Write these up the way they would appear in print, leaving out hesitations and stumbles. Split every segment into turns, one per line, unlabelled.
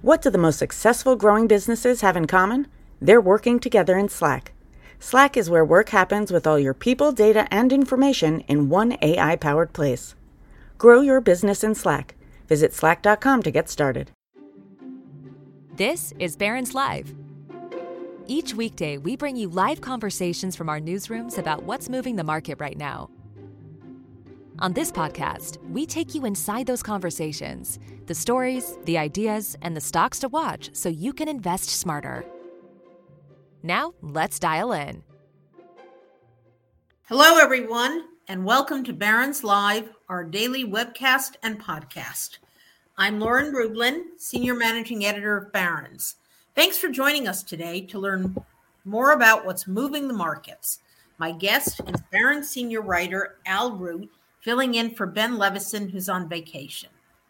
What do the most successful growing businesses have in common? They're working together in Slack. Slack is where work happens with all your people, data, and information in one AI-powered place. Grow your business in Slack. Visit slack.com to get started.
This is Barron's Live. Each weekday, we bring you live conversations from our newsrooms about what's moving the market right now. On this podcast, we take you inside those conversations, the stories, the ideas, and the stocks to watch so you can invest smarter. Now, let's dial in.
Hello, everyone, and welcome to Barron's Live, our daily webcast and podcast. I'm Lauren Rublin, Senior Managing Editor of Barron's. Thanks for joining us today to learn more about what's moving the markets. My guest is Barron's Senior Writer Al Root, filling in for Ben Levison, who's on vacation.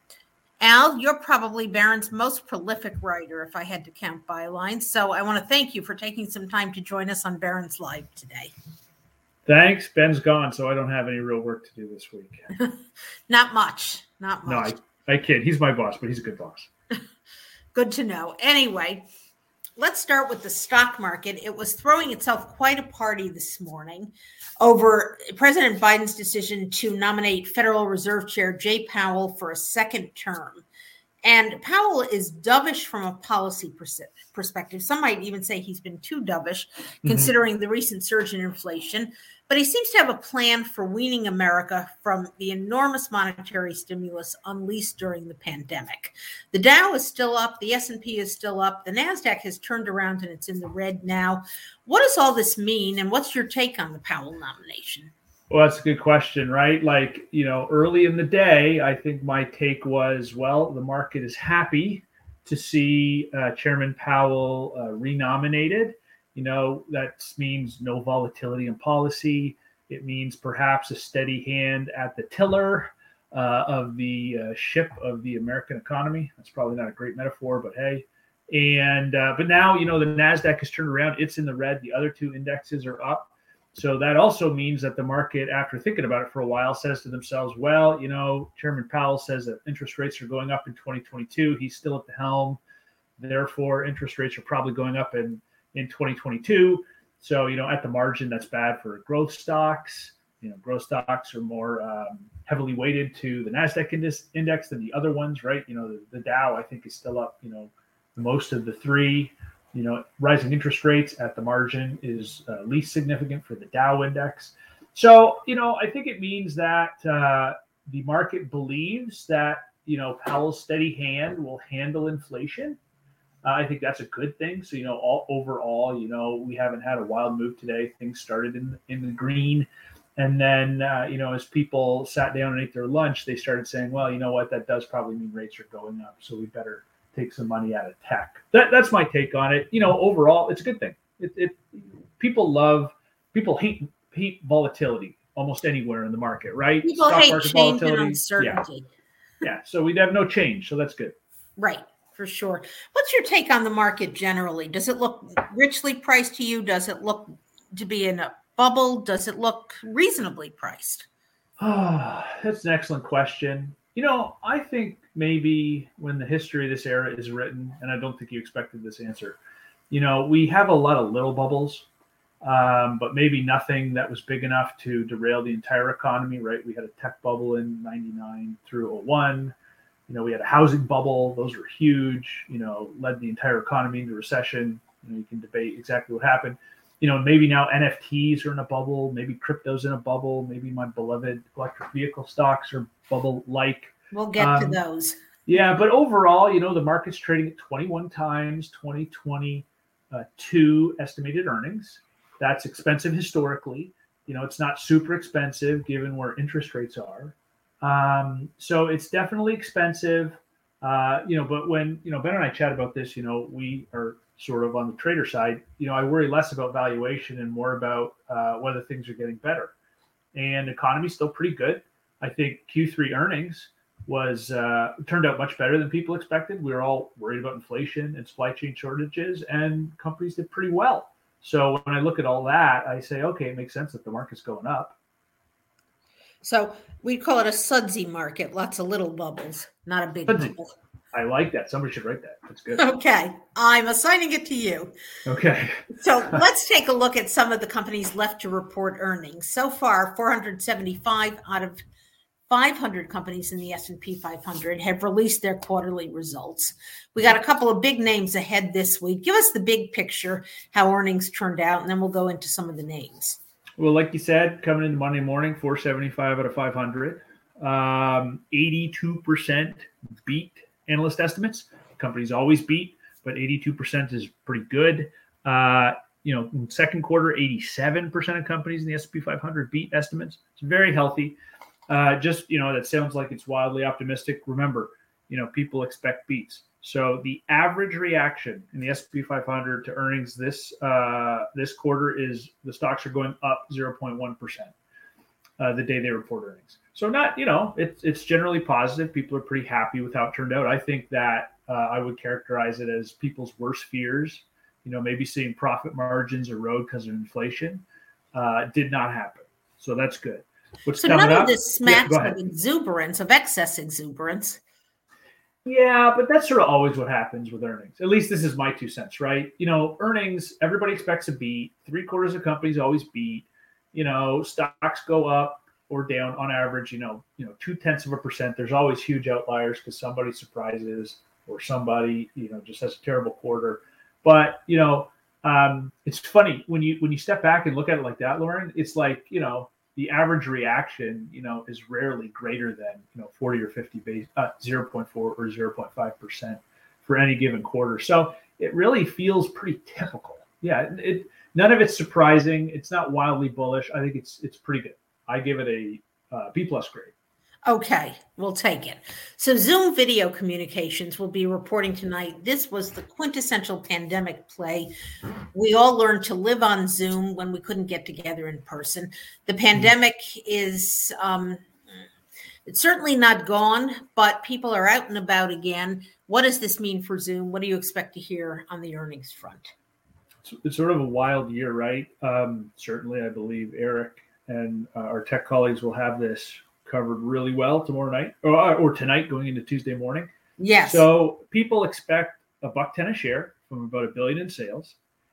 Al, you're probably Barron's most prolific writer, if I had to count bylines. So I want to thank you for taking some time to join us on Barron's Live today.
Thanks. Ben's gone, so I don't have any real work to do this week.
Not much.
No, I kid. He's my boss, but he's a good boss.
Good to know. Anyway, let's start with the stock market. It was throwing itself quite a party this morning over President Biden's decision to nominate Federal Reserve Chair Jay Powell for a second term. And Powell is dovish from a policy perspective. Some might even say he's been too dovish, considering the recent surge in inflation. But he seems to have a plan for weaning America from the enormous monetary stimulus unleashed during the pandemic. The Dow is still up. The S&P is still up. The NASDAQ has turned around and it's in the red now. What does all this mean? And what's your take on the Powell nomination?
Well, that's a good question, right? Early in the day, I think my take was, well, the market is happy to see Chairman Powell renominated. That means no volatility in policy. It means perhaps a steady hand at the tiller of the ship of the American economy. That's probably not a great metaphor, but hey. But now, the NASDAQ has turned around. It's in the red. The other two indexes are up. So that also means that the market, after thinking about it for a while, says to themselves, well, Chairman Powell says that interest rates are going up in 2022. He's still at the helm. Therefore, interest rates are probably going up in 2022. So, at the margin, that's bad for growth stocks. Growth stocks are more heavily weighted to the NASDAQ index than the other ones, right? The Dow, I think, is still up, most of the three. Rising interest rates at the margin is least significant for the Dow index. So, I think it means that the market believes that, Powell's steady hand will handle inflation. I think that's a good thing. So, overall, we haven't had a wild move today. Things started in the green. And then, as people sat down and ate their lunch, they started saying, well, you know what, that does probably mean rates are going up. So we better take some money out of tech. That's my take on it. Overall, it's a good thing. People hate volatility almost anywhere in the market, right?
People hate change and uncertainty.
Yeah. So we'd have no change. So that's good.
Right. For sure. What's your take on the market generally? Does it look richly priced to you? Does it look to be in a bubble? Does it look reasonably priced?
That's an excellent question. I think maybe when the history of this era is written, and I don't think you expected this answer, we have a lot of little bubbles, but maybe nothing that was big enough to derail the entire economy, right? We had a tech bubble in 99 through 01. We had a housing bubble. Those were huge, led the entire economy into recession. You can debate exactly what happened. Maybe now NFTs are in a bubble. Maybe crypto's in a bubble. Maybe my beloved electric vehicle stocks are bubble-like.
We'll get to those.
Yeah, but overall, the market's trading at 21 times 2022 estimated earnings. That's expensive historically. It's not super expensive given where interest rates are. So it's definitely expensive. But when, Ben and I chat about this, we are sort of on the trader side, I worry less about valuation and more about whether things are getting better. And the economy's still pretty good. I think Q3 earnings turned out much better than people expected. We were all worried about inflation and supply chain shortages, and companies did pretty well. So when I look at all that, I say, okay, it makes sense that the market's going up.
So we call it a sudsy market, lots of little bubbles, not a big bubble.
I like that. Somebody should write that. That's good.
Okay. I'm assigning it to you.
Okay.
So let's take a look at some of the companies left to report earnings. So far, 475 out of 500 companies in the S&P 500 have released their quarterly results. We got a couple of big names ahead this week. Give us the big picture, how earnings turned out, and then we'll go into some of the names.
Well, like you said, coming into Monday morning, 475 out of 500. 82% beat analyst estimates. Companies always beat, but 82% is pretty good. In second quarter, 87% of companies in the S&P 500 beat estimates. It's very healthy. That sounds like it's wildly optimistic. Remember, people expect beats. So the average reaction in the S&P 500 to earnings this quarter is the stocks are going up 0.1% the day they report earnings. So it's generally positive. People are pretty happy with how it turned out. I think that I would characterize it as people's worst fears, maybe seeing profit margins erode because of inflation, did not happen. So that's good.
So none of this smacks of exuberance, of excess exuberance.
Yeah, but that's sort of always what happens with earnings. At least this is my 2 cents, right? Earnings, everybody expects a beat. 3/4 of companies always beat. Stocks go up or down on average, 0.2%. There's always huge outliers because somebody surprises or somebody, just has a terrible quarter. But, it's funny when you step back and look at it like that, Lauren, it's like, the average reaction, is rarely greater than, 40 or 50 base, 0.4 or 0.5% for any given quarter. So it really feels pretty typical. Yeah. None of it's surprising. It's not wildly bullish. I think it's pretty good. I give it a B+ grade.
Okay, we'll take it. So Zoom Video Communications will be reporting tonight. This was the quintessential pandemic play. We all learned to live on Zoom when we couldn't get together in person. The pandemic is it's certainly not gone, but people are out and about again. What does this mean for Zoom? What do you expect to hear on the earnings front?
It's sort of a wild year, right? Certainly, I believe Eric and our tech colleagues will have this covered really well tomorrow night or tonight going into Tuesday morning.
Yes.
So people expect $1.10 a share from about $1 billion in sales.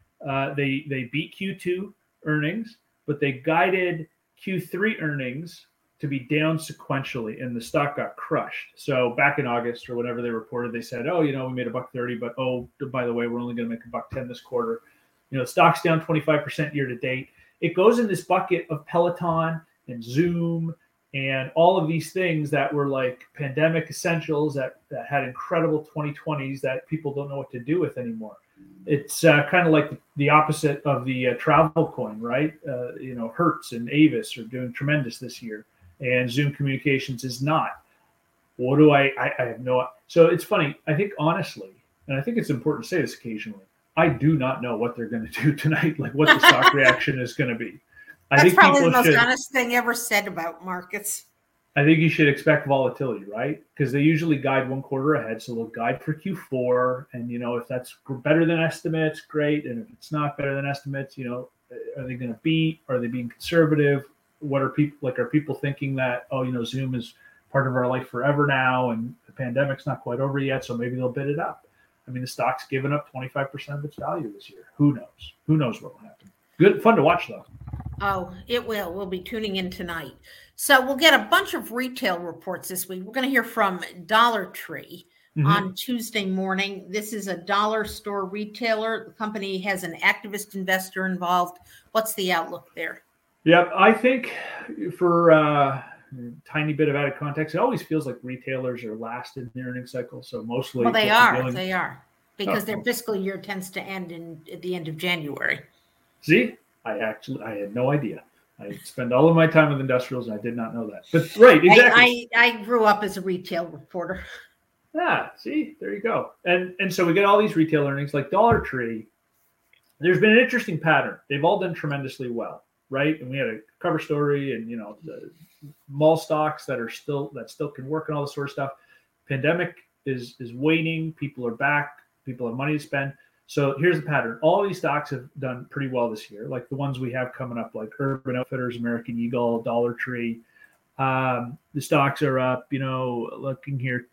They beat Q2 earnings, but they guided Q3 earnings to be down sequentially, and the stock got crushed. So back in August or whenever they reported, they said, we made $1.30, but by the way, we're only going to make $1.10 this quarter. The stock's down 25% year to date. It goes in this bucket of Peloton and Zoom and all of these things that were like pandemic essentials that had incredible 2020s that people don't know what to do with anymore. It's kind of like the opposite of the travel coin, right? Hertz and Avis are doing tremendous this year, and Zoom Communications is not. What do I have no. So it's funny. I think honestly, and I think it's important to say this occasionally, I do not know what they're going to do tonight, like what the stock reaction is going to be.
That's probably the most honest thing ever said about markets.
I think you should expect volatility, right? Because they usually guide one quarter ahead. So they'll guide for Q4. And, if that's better than estimates, great. And if it's not better than estimates, are they going to beat? Are they being conservative? What are people thinking that, Zoom is part of our life forever now and the pandemic's not quite over yet, so maybe they'll bid it up. I mean, the stock's given up 25% of its value this year. Who knows? Who knows what will happen? Good, fun to watch, though.
Oh, it will. We'll be tuning in tonight. So we'll get a bunch of retail reports this week. We're going to hear from Dollar Tree on Tuesday morning. This is a dollar store retailer. The company has an activist investor involved. What's the outlook there?
Yeah, I think for a tiny bit of added context, it always feels like retailers are last in the earnings cycle. So mostly.
Well, they are. Because their fiscal year tends to end at the end of January.
See, I had no idea. I spend all of my time with industrials, and I did not know that. But right, exactly.
I grew up as a retail reporter.
Yeah, see, there you go. And so we get all these retail earnings like Dollar Tree. There's been an interesting pattern. They've all done tremendously well, right? And we had a cover story, and the mall stocks that still can work and all this sort of stuff. Pandemic is waning. People are back. People have money to spend. So here's the pattern. All these stocks have done pretty well this year, like the ones we have coming up, like Urban Outfitters, American Eagle, Dollar Tree. The stocks are up, looking here,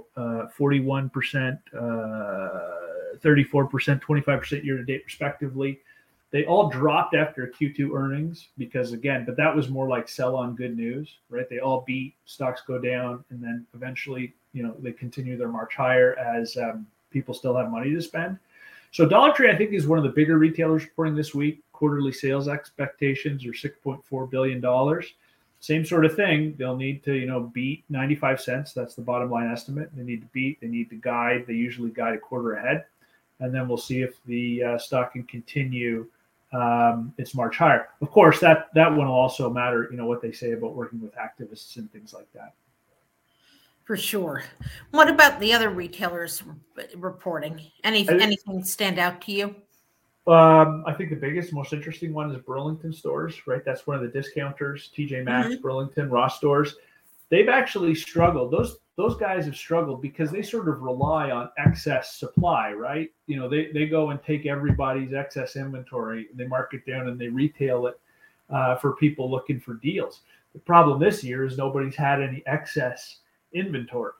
41%, 34%, 25% year to date, respectively. They all dropped after Q2 earnings because, again, but that was more like sell on good news, right? They all beat, stocks go down, and then eventually, they continue their march higher as people still have money to spend. So Dollar Tree, I think, is one of the bigger retailers reporting this week. Quarterly sales expectations are $6.4 billion. Same sort of thing. They'll need to, beat 95 cents. That's the bottom line estimate. They need to beat. They need to guide. They usually guide a quarter ahead. And then we'll see if the stock can continue its march higher. Of course, that one will also matter, what they say about working with activists and things like that.
For sure. What about the other retailers reporting? Anything stand out to you?
I think the biggest, most interesting one is Burlington stores, right? That's one of the discounters, TJ Maxx, Burlington, Ross stores. They've actually struggled. Those guys have struggled because they sort of rely on excess supply, right? They go and take everybody's excess inventory, they mark it down, and they retail it for people looking for deals. The problem this year is nobody's had any excess inventory.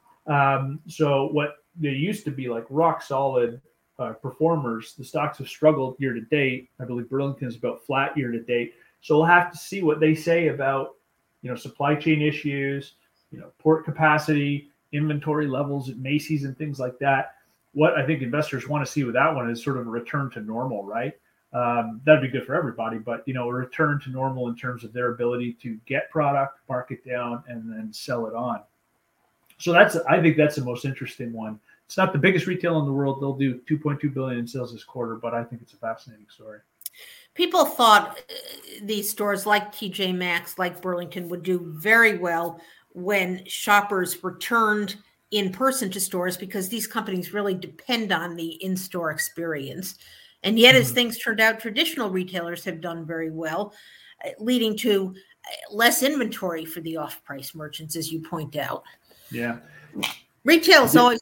So what they used to be like rock solid performers, the stocks have struggled year to date. I believe Burlington is about flat year to date. So we'll have to see what they say about, supply chain issues, port capacity, inventory levels at Macy's and things like that. What I think investors want to see with that one is sort of a return to normal, right? That'd be good for everybody, but a return to normal in terms of their ability to get product, mark it down, and then sell it on. So I think that's the most interesting one. It's not the biggest retail in the world. They'll do $2.2 billion in sales this quarter, but I think it's a fascinating story.
People thought these stores like TJ Maxx, like Burlington, would do very well when shoppers returned in person to stores because these companies really depend on the in-store experience. And yet, as things turned out, traditional retailers have done very well, leading to less inventory for the off-price merchants, as you point out.
Yeah.
Retail is always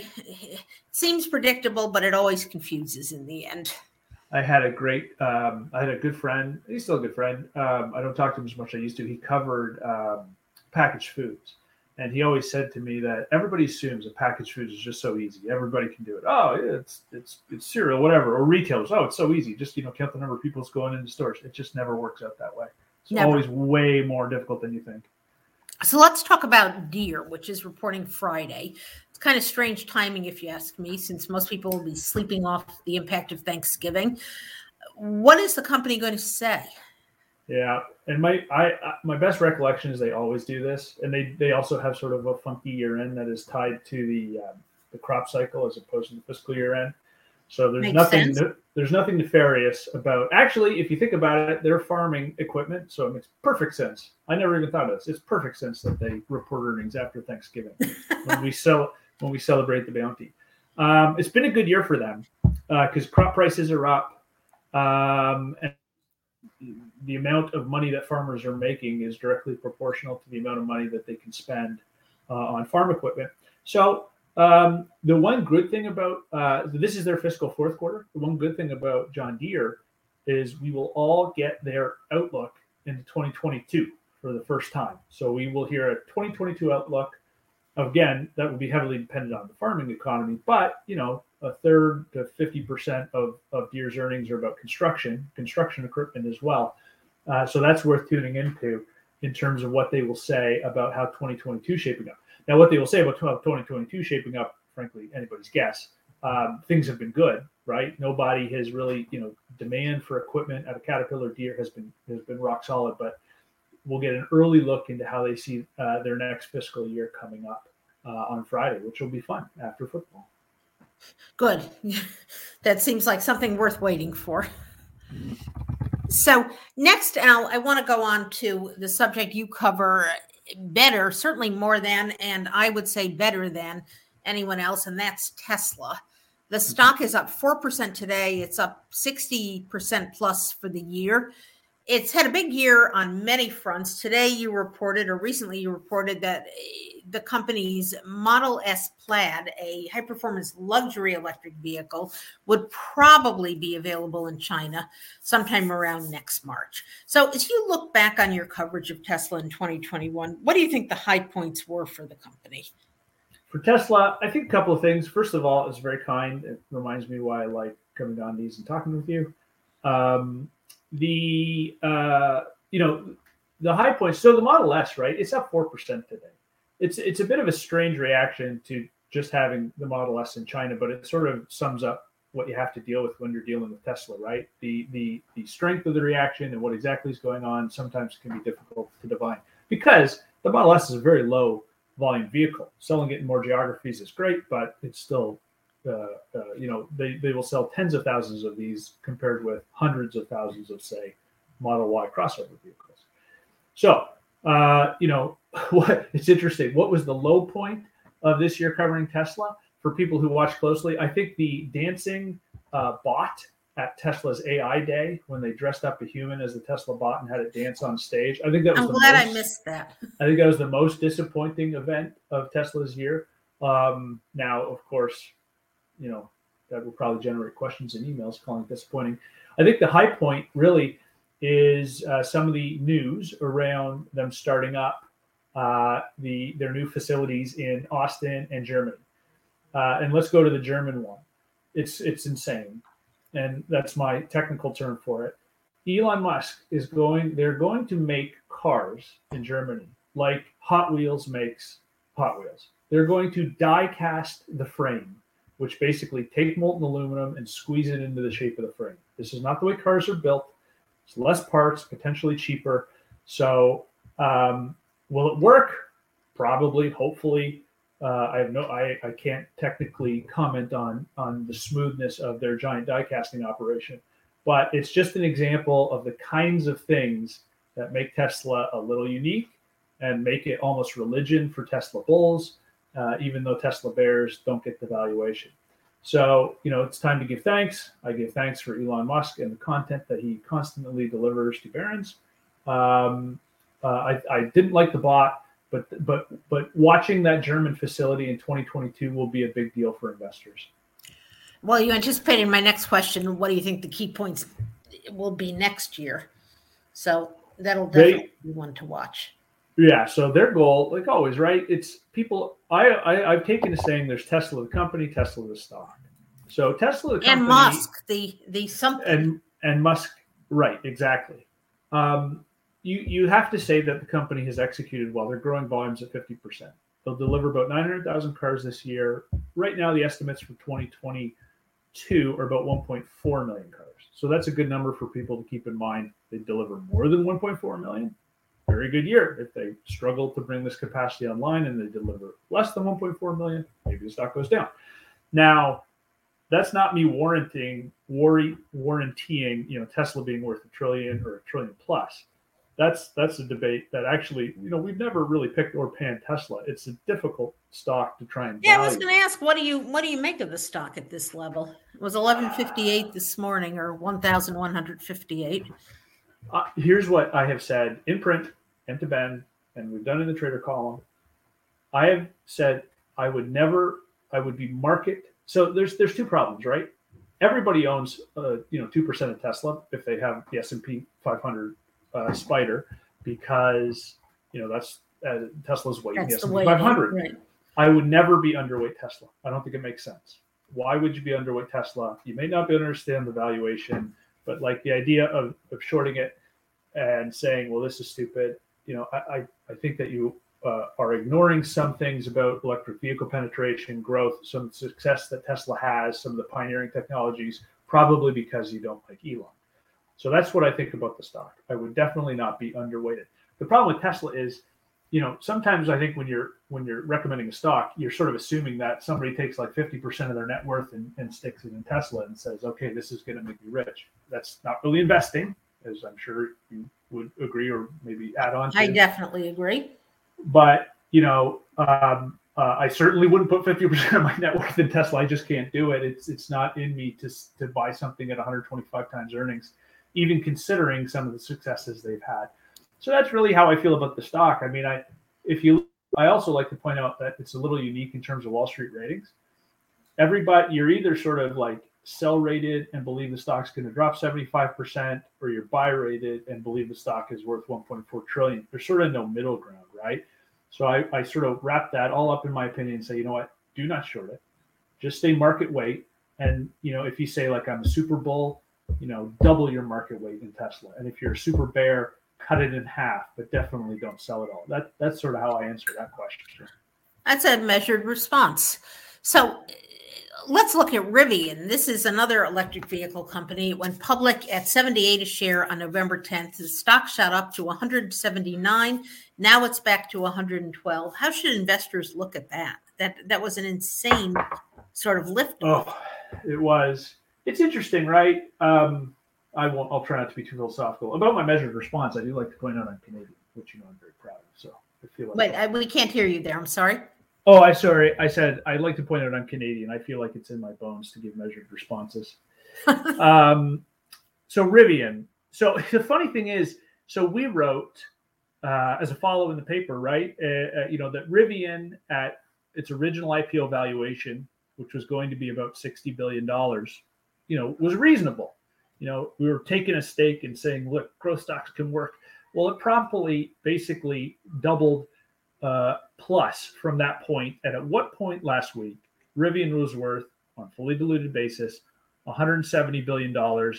seems predictable, but it always confuses in the end.
I had a good friend. He's still a good friend. I don't talk to him as much as I used to. He covered packaged foods. And he always said to me that everybody assumes that packaged foods is just so easy. Everybody can do it. Oh, it's cereal, whatever. Or retailers. Oh, it's so easy. Just, count the number of people going into stores. It just never works out that way. It's always way more difficult than you think.
So let's talk about Deere, which is reporting Friday. It's kind of strange timing, if you ask me, since most people will be sleeping off the impact of Thanksgiving. What is the company going to say?
Yeah, and my best recollection is they always do this, and they also have sort of a funky year end that is tied to the crop cycle as opposed to the fiscal year end. So there's nothing nefarious about. Actually, if you think about it, they're farming equipment, so it makes perfect sense. I never even thought of this. It's perfect sense that they report earnings after Thanksgiving when we celebrate the bounty. It's been a good year for them because crop prices are up, and the amount of money that farmers are making is directly proportional to the amount of money that they can spend on farm equipment. So the one good thing about this is their fiscal fourth quarter. The one good thing about John Deere is we will all get their outlook into 2022 for the first time. So we will hear a 2022 outlook. Again, that will be heavily dependent on the farming economy, but a third to 50% of Deere's earnings are about construction equipment as well. So that's worth tuning into in terms of what they will say about how 2022 is shaping up. Now, what they will say about 2022 shaping up, frankly, anybody's guess. Things have been good, right? Nobody has really, demand for equipment at a Caterpillar Deere has been rock solid, but we'll get an early look into how they see their next fiscal year coming up on Friday, which will be fun after football.
Good. That seems like something worth waiting for. So next, Al, I want to go on to the subject you cover better, certainly more than, and I would say better than anyone else, and that's Tesla. The stock is up 4% today. It's up 60% plus for the year. It's had a big year on many fronts. Today you reported, or recently you reported, that the company's Model S Plaid, a high-performance luxury electric vehicle, would probably be available in China sometime around next March. So as you look back on your coverage of Tesla in 2021, what do you think the high points were for the company?
For Tesla, I think a couple of things. First of all, it's very kind. It reminds me why I like coming on these and talking with you. The high points. So the Model S, right? It's up 4% today. It's a bit of a strange reaction to just having the Model S in China, but it sort of sums up what you have to deal with when you're dealing with Tesla, right? The strength of the reaction and what exactly is going on sometimes can be difficult to divine, because the Model S is a very low volume vehicle. Selling it in more geographies is great, but it's still they will sell tens of thousands of these compared with hundreds of thousands of, say, Model Y crossover vehicles. So, it's interesting. What was the low point of this year covering Tesla? For people who watch closely, I think the dancing bot at Tesla's AI Day, when they dressed up a human as the Tesla bot and had it dance on stage. I think that was
I missed that.
I think that was the most disappointing event of Tesla's year. Now, of course, that will probably generate questions and emails calling it disappointing. I think the high point really is some of the news around them starting up their new facilities in Austin and Germany. And let's go to the German one. It's insane. And that's my technical term for it. Elon Musk they're going to make cars in Germany like Hot Wheels makes Hot Wheels. They're going to die cast the frame, which basically take molten aluminum and squeeze it into the shape of the frame. This is not the way cars are built. It's less parts, potentially cheaper. So will it work? Probably, hopefully. I can't technically comment on the smoothness of their giant die casting operation, but it's just an example of the kinds of things that make Tesla a little unique and make it almost religion for Tesla bulls, even though Tesla bears don't get the valuation. So, it's time to give thanks. I give thanks for Elon Musk and the content that he constantly delivers to Barron's. I didn't like the bot. But watching that German facility in 2022 will be a big deal for investors.
Well, you anticipated my next question. What do you think the key points will be next year? So that'll definitely be one to watch.
Yeah. So their goal, like always, right? It's people. I've taken to saying there's Tesla the company, Tesla the stock. So Tesla the company
and Musk the something
and Musk, right? Exactly. You have to say that the company has executed well. They're growing volumes at 50%. They'll deliver about 900,000 cars this year. Right now, the estimates for 2022 are about 1.4 million cars. So that's a good number for people to keep in mind. They deliver more than 1.4 million. Very good year. If they struggle to bring this capacity online and they deliver less than 1.4 million, maybe the stock goes down. Now, that's not me warranting, Tesla being worth $1 trillion or $1 trillion plus. That's a debate that actually, we've never really picked or panned Tesla. It's a difficult stock to try and value.
I was going to ask, what do you make of the stock at this level? It was 1158 this morning, or 1,158.
Here's what I have said in print and to Ben, and we've done in the trader column. I have said I would be market. So there's two problems, right? Everybody owns 2% of Tesla if they have the S&P 500 spider, because that's Tesla's weight in the S&P 500. Right. I would never be underweight Tesla. I don't think it makes sense. Why would you be underweight Tesla? You may not be able to understand the valuation, but like the idea of shorting it and saying, well, this is stupid. I think that you are ignoring some things about electric vehicle penetration, growth, some success that Tesla has, some of the pioneering technologies, probably because you don't like Elon. So that's what I think about the stock. I would definitely not be underweighted. The problem with Tesla is, sometimes I think when you're recommending a stock, you're sort of assuming that somebody takes like 50% of their net worth and sticks it in Tesla and says, okay, this is going to make me rich. That's not really investing, as I'm sure you would agree or maybe add on to.
I definitely agree.
But, I certainly wouldn't put 50% of my net worth in Tesla. I just can't do it. It's not in me to buy something at 125 times earnings. even considering some of the successes they've had. So that's really how I feel about the stock. I mean, I also like to point out that it's a little unique in terms of Wall Street ratings. Everybody, you're either sort of like sell rated and believe the stock's going to drop 75%, or you're buy rated and believe the stock is worth 1.4 trillion. There's sort of no middle ground, right? So I sort of wrap that all up in my opinion and say, you know what, do not short it. Just stay market weight. And, if you say like I'm a super bull, double your market weight in Tesla. And if you're a super bear, cut it in half, but definitely don't sell it all. That's sort of how I answer that question.
That's a measured response. So let's look at Rivian. This is another electric vehicle company. It went public at 78 a share on November 10th. The stock shot up to 179. Now it's back to 112. How should investors look at that? That was an insane sort of lift.
Oh, it was. It's interesting, right? I'll try not to be too philosophical. About my measured response, I do like to point out I'm Canadian, which I'm very proud of. So I feel like
Wait, we can't hear you there. I'm sorry.
Oh, I said I'd like to point out I'm Canadian. I feel like it's in my bones to give measured responses. So Rivian. So the funny thing is, so we wrote as a follow in the paper, right? That Rivian at its original IPO valuation, which was going to be about $60 billion, was reasonable. We were taking a stake and saying, look, growth stocks can work. Well, it promptly basically doubled plus from that point. And at what point last week, Rivian was worth, on fully diluted basis, $170 billion,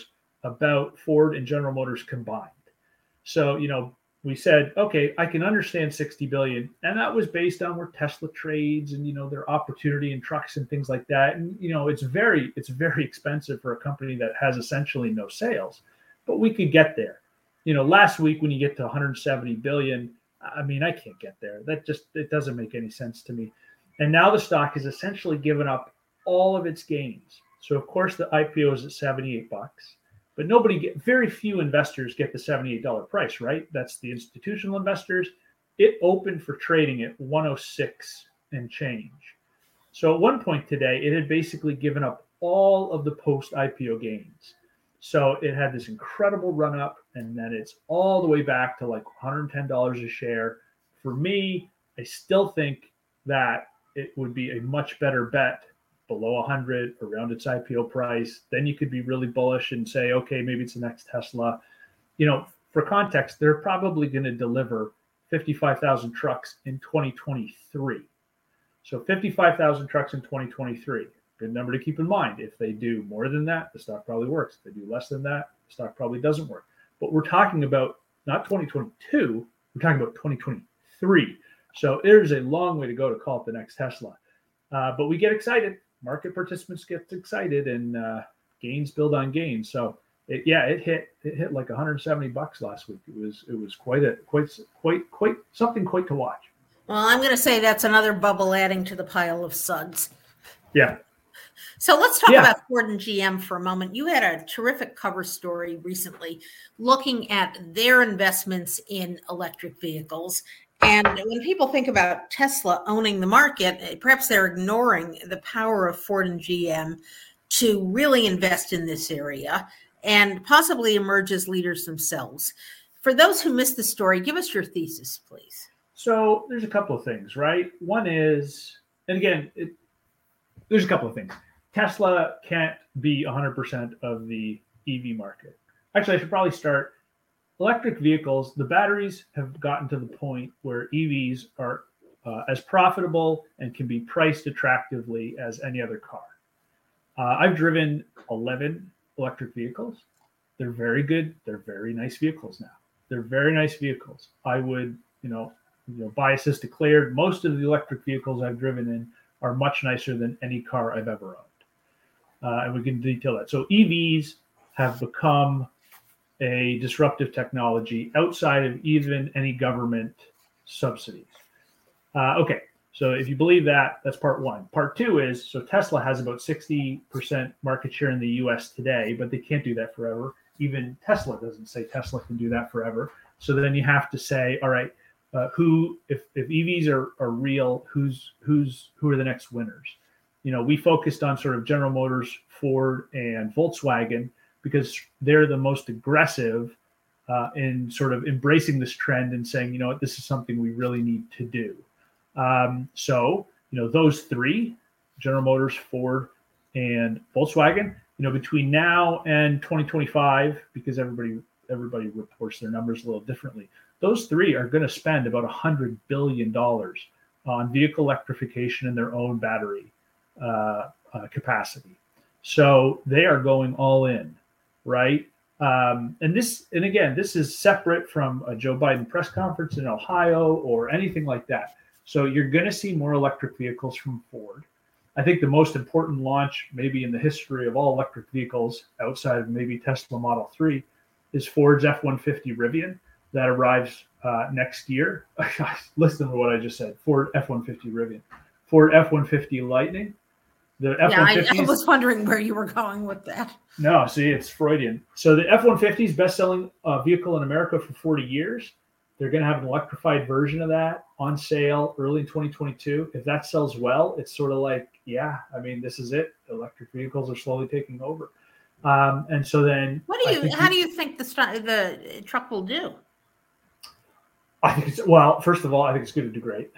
about Ford and General Motors combined. So, we said, okay, I can understand 60 billion. And that was based on where Tesla trades and, their opportunity in trucks and things like that. And, it's very expensive for a company that has essentially no sales, but we could get there. Last week when you get to 170 billion, I mean, I can't get there. It doesn't make any sense to me. And now the stock has essentially given up all of its gains. So of course the IPO is at $78. But very few investors get the $78 price, right? That's the institutional investors. It opened for trading at 106 and change. So at one point today, it had basically given up all of the post-IPO gains. So it had this incredible run up, and then it's all the way back to like $110 a share. For me, I still think that it would be a much better bet below 100 around its IPO price. Then you could be really bullish and say, okay, maybe it's the next Tesla. For context, they're probably going to deliver 55,000 trucks in 2023. So 55,000 trucks in 2023. Good number to keep in mind. If they do more than that, the stock probably works. If they do less than that, the stock probably doesn't work. But we're talking about not 2022, we're talking about 2023. So there's a long way to go to call it the next Tesla. But we get excited. Market participants get excited, and gains build on gains. So it hit like $170 last week. It was quite something to watch.
Well, I'm going to say that's another bubble adding to the pile of suds.
Yeah.
So let's talk about Ford and GM for a moment. You had a terrific cover story recently looking at their investments in electric vehicles. And when people think about Tesla owning the market, perhaps they're ignoring the power of Ford and GM to really invest in this area and possibly emerge as leaders themselves. For those who missed the story, give us your thesis, please.
So there's a couple of things, right? One is, and again, there's a couple of things. Tesla can't be 100% of the EV market. Actually, I should probably start. Electric vehicles, the batteries have gotten to the point where EVs are as profitable and can be priced attractively as any other car. I've driven 11 electric vehicles. They're very good. They're very nice vehicles now. They're very nice vehicles. I would, bias declared, most of the electric vehicles I've driven in are much nicer than any car I've ever owned. And we can detail that. So EVs have become a disruptive technology outside of even any government subsidies. Okay, so if you believe that, that's part one. Part two is, so Tesla has about 60% market share in the US today, but they can't do that forever. Even Tesla doesn't say Tesla can do that forever. So then you have to say, all right, if EVs are real, who are the next winners? We focused on sort of General Motors, Ford, and Volkswagen. because they're the most aggressive in sort of embracing this trend and saying, you know what, this is something we really need to do. So, you know, those three, General Motors, Ford, and Volkswagen, you know, between now and 2025, because everybody reports their numbers a little differently, those three are going to spend about $100 billion on vehicle electrification and their own battery capacity. So they are going all in, right? And again, this is separate from a Joe Biden press conference in Ohio or anything like that. So you're going to see more electric vehicles from Ford. I think the most important launch maybe in the history of all electric vehicles outside of maybe Tesla Model 3 is Ford's F-150 Rivian that arrives next year. Listen to what I just said. Ford F-150 Rivian. Ford F-150 Lightning. The F-150s,
I was wondering where you were going with that.
No, see, it's Freudian. So the F-150 is best-selling vehicle in America for 40 years. They're going to have an electrified version of that on sale early in 2022. If that sells well, it's sort of like, yeah, I mean, this is it. Electric vehicles are slowly taking over. And so then,
how do you think the truck will do?
I think first of all, I think it's going to do great.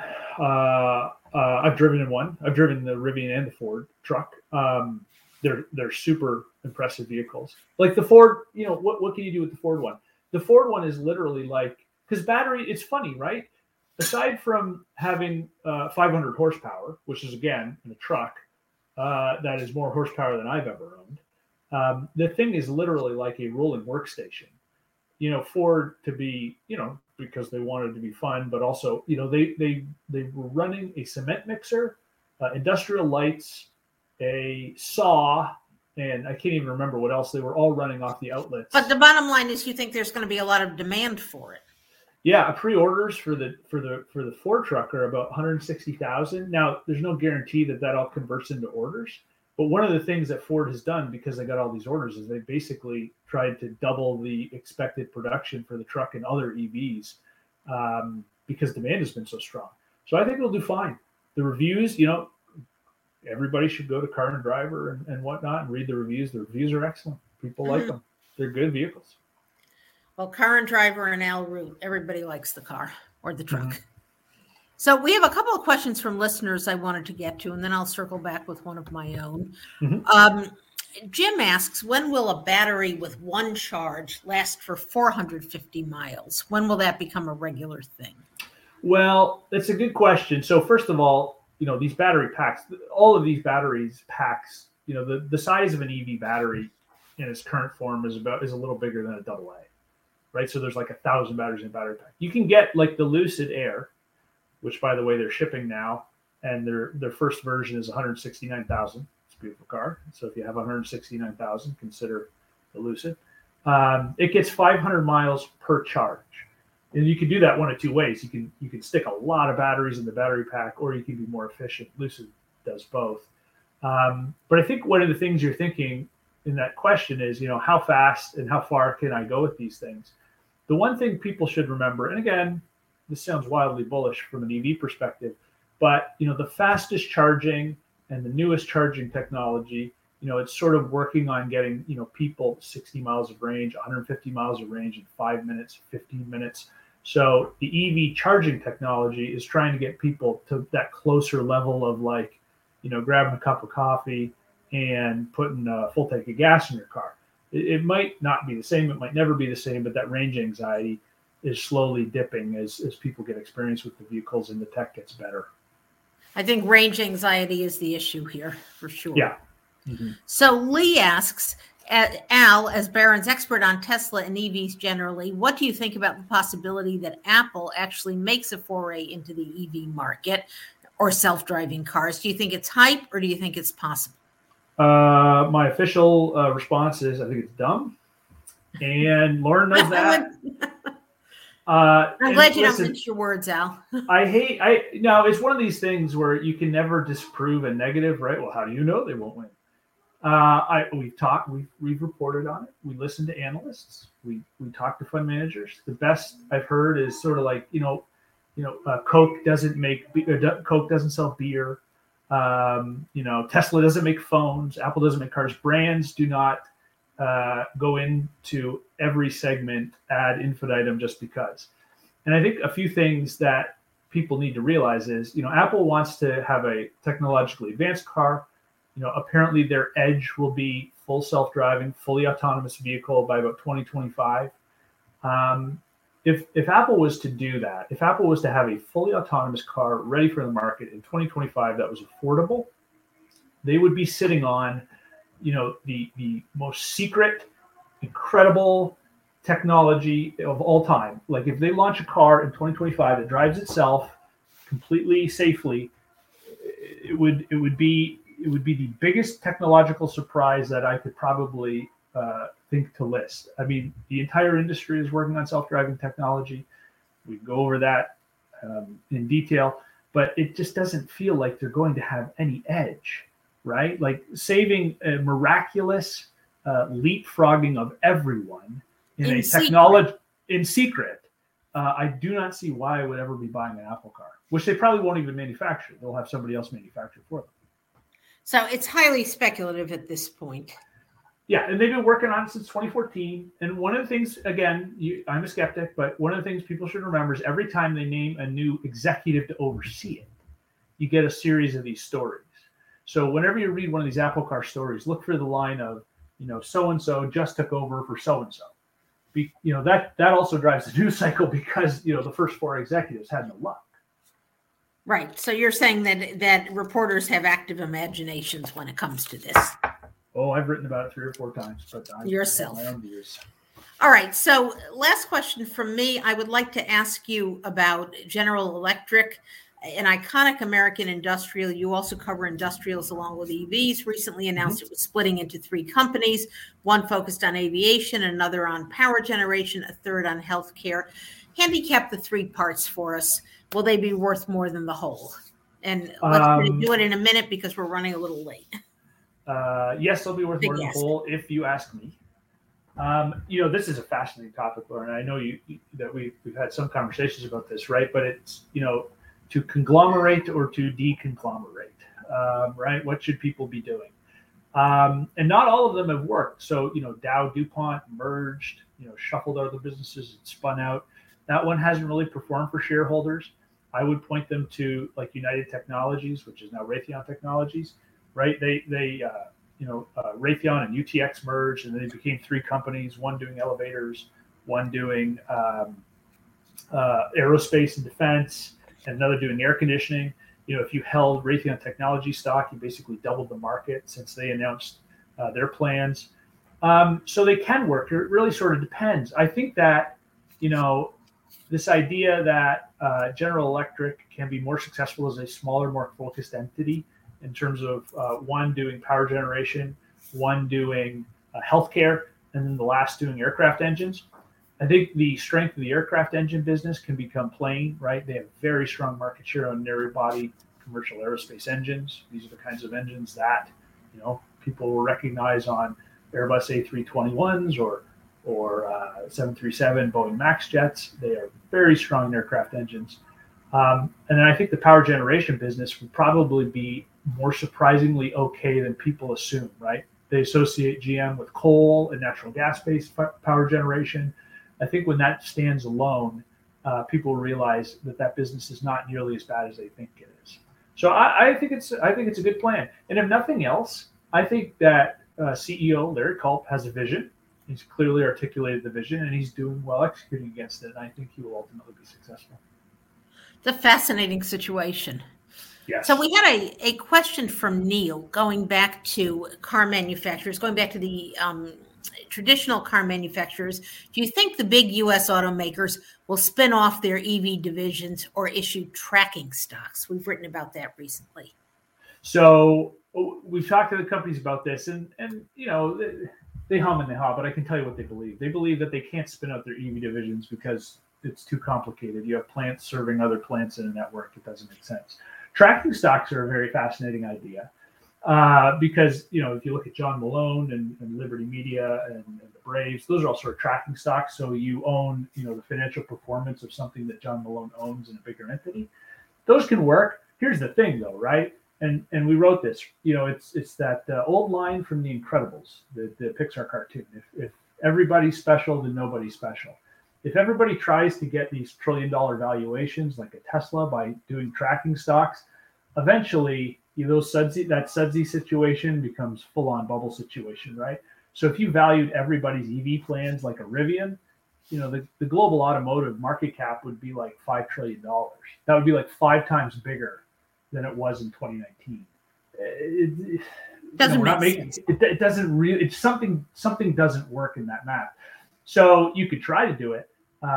I've driven in one. I've driven the Rivian and the Ford truck. They're super impressive vehicles. Like the Ford, you know, what can you do with the Ford one? The Ford one is literally like, because battery, it's funny, right? Aside from having 500 horsepower, which is again in a truck, that is more horsepower than I've ever owned. The thing is literally like a rolling workstation. You know, Ford to be, you know, because they wanted to be fun, but also, you know, they were running a cement mixer, industrial lights, a saw, and I can't even remember what else. They were all running off the outlets.
But the bottom line is, you think there's going to be a lot of demand for it?
Yeah, pre-orders for the Ford truck are about 160,000. Now, there's no guarantee that all converts into orders. But one of the things that Ford has done, because they got all these orders, is they basically tried to double the expected production for the truck and other EVs because demand has been so strong. So I think it'll do fine. The reviews, you know, everybody should go to Car and Driver and whatnot and read the reviews. The reviews are excellent. People like them. They're good vehicles.
Well, Car and Driver and Al Root, everybody likes the car or the truck. Mm-hmm. So we have a couple of questions from listeners I wanted to get to, and then I'll circle back with one of my own. Mm-hmm. Jim asks, when will a battery with one charge last for 450 miles? When will that become a regular thing?
Well, that's a good question. So first of all, you know, these battery packs, all of these batteries packs, you know, the size of an EV battery in its current form is a little bigger than a AA, right? So there's like 1,000 batteries in a battery pack. You can get like the Lucid Air, which, by the way, they're shipping now, and their first version is 169,000. It's a beautiful car. So if you have 169,000, consider the Lucid. It gets 500 miles per charge, and you can do that one of two ways. You can stick a lot of batteries in the battery pack, or you can be more efficient. Lucid does both. But I think one of the things you're thinking in that question is, you know, how fast and how far can I go with these things? The one thing people should remember, and again, this sounds wildly bullish from an EV perspective, but, you know, the fastest charging and the newest charging technology, you know, it's sort of working on getting, you know, people 60 miles of range, 150 miles of range in 5 minutes, 15 minutes. So the EV charging technology is trying to get people to that closer level of, like, you know, grabbing a cup of coffee and putting a full tank of gas in your car. It might not be the same. It might never be the same, but that range anxiety is slowly dipping as people get experience with the vehicles and the tech gets better.
I think range anxiety is the issue here for sure.
Yeah. Mm-hmm.
So Lee asks, Al, as Barron's expert on Tesla and EVs generally, what do you think about the possibility that Apple actually makes a foray into the EV market or self-driving cars? Do you think it's hype, or do you think it's possible?
My official response is I think it's dumb. And Lauren knows that.
I'm glad you don't mince your words, Al.
It's one of these things where you can never disprove a negative, right? Well, how do you know they won't win? We've reported on it. We listen to analysts. We talk to fund managers. The best I've heard is sort of like, Coke doesn't sell beer. Tesla doesn't make phones. Apple doesn't make cars. Brands do not go into every segment ad infinitum just because. And I think a few things that people need to realize is, Apple wants to have a technologically advanced car. Apparently their Edge will be full self-driving, fully autonomous vehicle by about 2025. If Apple was to do that, if Apple was to have a fully autonomous car ready for the market in 2025 that was affordable, they would be sitting on, the most secret, incredible technology of all time. Like if they launch a car in 2025 that drives itself completely safely, it would be the biggest technological surprise that I could probably think to list. I mean, the entire industry is working on self-driving technology. We can go over that in detail, but it just doesn't feel like they're going to have any edge, right? Like saving a miraculous leapfrogging of everyone in technology in secret. I do not see why I would ever be buying an Apple car, which they probably won't even manufacture. They'll have somebody else manufacture for them.
So it's highly speculative at this point.
Yeah, and they've been working on it since 2014. And one of the things, again, I'm a skeptic, but one of the things people should remember is every time they name a new executive to oversee it, you get a series of these stories. So whenever you read one of these Apple car stories, look for the line of, so-and-so just took over for so-and-so. That also drives the news cycle because, the first four executives had no luck.
Right. So you're saying that reporters have active imaginations when it comes to this.
Oh, I've written about it 3 or 4 times, but
yourself.
My own views.
All right. So last question from me. I would like to ask you about General Electric, an iconic American industrial. You also cover industrials along with EVs. Recently announced it was splitting into 3 companies, one focused on aviation, another on power generation, a third on healthcare. Handicap the 3 parts for us. Will they be worth more than the whole? And let's do it in a minute because we're running a little late.
Yes, they'll be worth more than the whole, if you ask me. This is a fascinating topic, Lauren. I know that we've had some conversations about this, right? But it's, to conglomerate or to deconglomerate, right? What should people be doing? And not all of them have worked. So, Dow DuPont merged, shuffled other businesses and spun out. That one hasn't really performed for shareholders. I would point them to like United Technologies, which is now Raytheon Technologies, right? Raytheon and UTX merged, and then they became 3 companies, one doing elevators, one doing aerospace and defense, and another doing air conditioning. If you held Raytheon Technology stock, you basically doubled the market since they announced their plans. So they can work. It really sort of depends. I think that, this idea that General Electric can be more successful as a smaller, more focused entity in terms of one doing power generation, one doing healthcare, and then the last doing aircraft engines. I think the strength of the aircraft engine business can become plain, right? They have very strong market share on narrow body commercial aerospace engines. These are the kinds of engines that, people will recognize on Airbus A321s or 737 Boeing MAX jets. They are very strong in aircraft engines. And then I think the power generation business would probably be more surprisingly okay than people assume, right? They associate GM with coal and natural gas-based power generation. I think when that stands alone, people realize that business is not nearly as bad as they think it is. So I think it's a good plan. And if nothing else, I think that CEO Larry Culp has a vision. He's clearly articulated the vision, and he's doing well executing against it. And I think he will ultimately be successful.
It's a fascinating situation.
Yes.
So we had a question from Neil going back to car manufacturers, going back to the traditional car manufacturers. Do you think the big U.S. automakers will spin off their EV divisions or issue tracking stocks? We've written about that recently.
So we've talked to the companies about this, and they hum and they haw, but I can tell you what they believe. They believe that they can't spin out their EV divisions because it's too complicated. You have plants serving other plants in a network. It doesn't make sense. Tracking stocks are a very fascinating idea because, if you look at John Malone and Liberty Media and the Braves, those are all sort of tracking stocks. So you own, the financial performance of something that John Malone owns in a bigger entity. Those can work. Here's the thing, though, right? And we wrote this. It's that old line from The Incredibles, the Pixar cartoon. If everybody's special, then nobody's special. If everybody tries to get these trillion-dollar valuations like a Tesla by doing tracking stocks, eventually that sudsy situation becomes full-on bubble situation, right? So if you valued everybody's EV plans like a Rivian, the global automotive market cap would be like $5 trillion. That would be like 5 times bigger than it was in 2019. It doesn't really. It's something doesn't work in that math. So you could try to do it,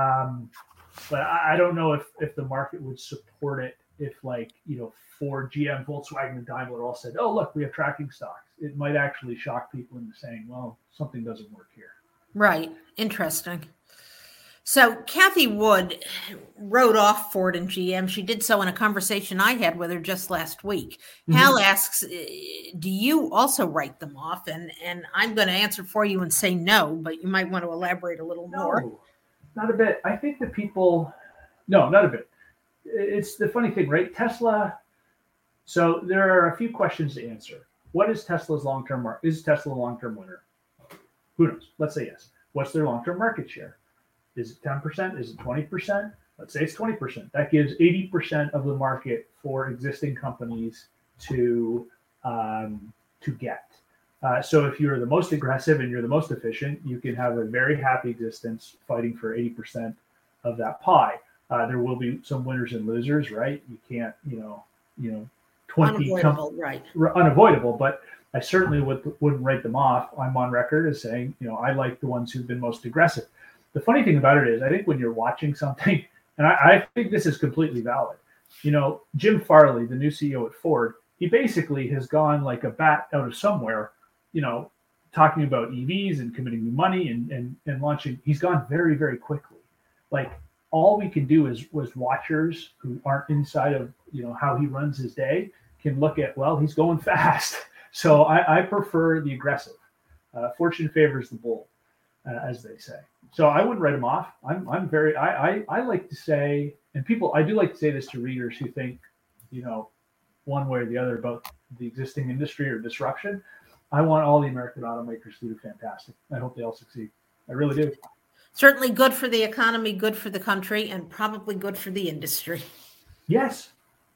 but I don't know if the market would support it. If Ford, GM, Volkswagen, and Daimler all said, "Oh, look, we have tracking stocks," it might actually shock people into saying, "Well, something doesn't work here."
Right. Interesting. So Kathy Wood wrote off Ford and GM. She did so in a conversation I had with her just last week. Mm-hmm. Hal asks, do you also write them off? And I'm going to answer for you and say no, but you might want to elaborate a little more.
No, not a bit. I think that no, not a bit. It's the funny thing, right? Tesla. So there are a few questions to answer. What is Tesla's long-term market? Is Tesla a long-term winner? Who knows? Let's say yes. What's their long-term market share? Is it 10%? Is it 20%? Let's say it's 20%. That gives 80% of the market for existing companies to get. So if you're the most aggressive and you're the most efficient, you can have a very happy existence fighting for 80% of that pie. There will be some winners and losers, right? You can't, 20
unavoidable, right?
Unavoidable, but I certainly wouldn't write them off. I'm on record as saying, I like the ones who've been most aggressive. The funny thing about it is, I think when you're watching something, and I think this is completely valid, Jim Farley, the new CEO at Ford, he basically has gone like a bat out of somewhere, talking about EVs and committing new money and launching. He's gone very, very quickly. Like all we can do was watchers who aren't inside of, how he runs his day can look at, well, he's going fast. So I prefer the aggressive. Fortune favors the bold, as they say. So I wouldn't write him off. I like to say, and I do like to say this to readers who think, one way or the other about the existing industry or disruption. I want all the American automakers to do fantastic. I hope they all succeed. I really do.
Certainly good for the economy, good for the country, and probably good for the industry.
Yes.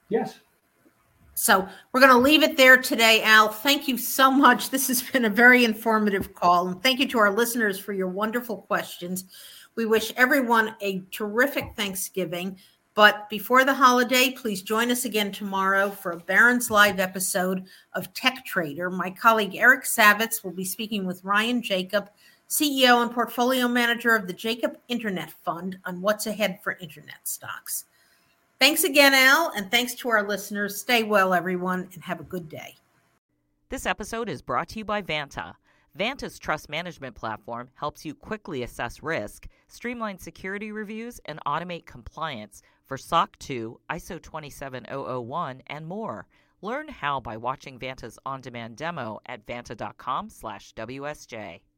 So we're going to leave it there today, Al. Thank you so much. This has been a very informative call. And thank you to our listeners for your wonderful questions. We wish everyone a terrific Thanksgiving. But before the holiday, please join us again tomorrow for a Barron's Live episode of Tech Trader. My colleague Eric Savitz will be speaking with Ryan Jacob, CEO and portfolio manager of the Jacob Internet Fund, on what's ahead for internet stocks. Thanks again, Al, and thanks to our listeners. Stay well, everyone, and have a good day.
This episode is brought to you by Vanta. Vanta's trust management platform helps you quickly assess risk, streamline security reviews, and automate compliance for SOC 2, ISO 27001, and more. Learn how by watching Vanta's on-demand demo at vanta.com/WSJ.